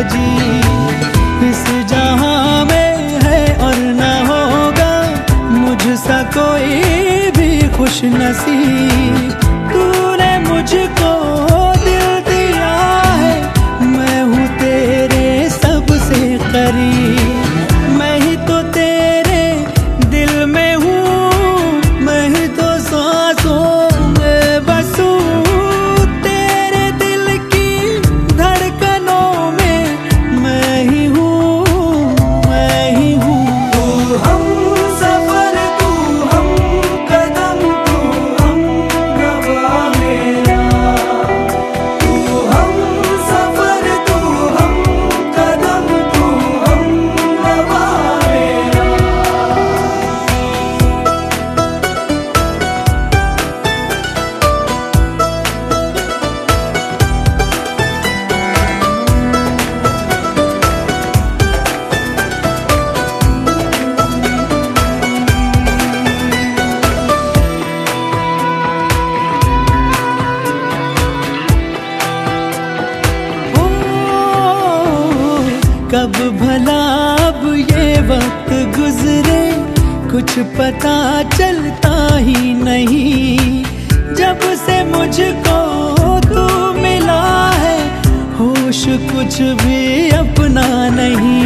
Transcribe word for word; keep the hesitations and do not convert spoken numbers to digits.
जी। इस जहां में है और न होगा मुझसा कोई भी खुश नसीब। तूने मुझको दिल दिया है, मैं हूँ तेरे सबसे करीब। मैं ही तो तेरे दिल में हूँ, मैं ही तो सांसों में बसूं। तेरे दिल की धड़कनों में मैं ही हूँ, मैं ही हूँ। तू हम सफर, तू हम कदम, तू हम रवा मेरा। तू हम सफर, तू हम कदम, तू हम रवा मेरा। कब भला अब ये वक्त गुजरे, कुछ पता चलता ही नहीं। जब से मुझको तू मिला है, होश कुछ भी अपना नहीं।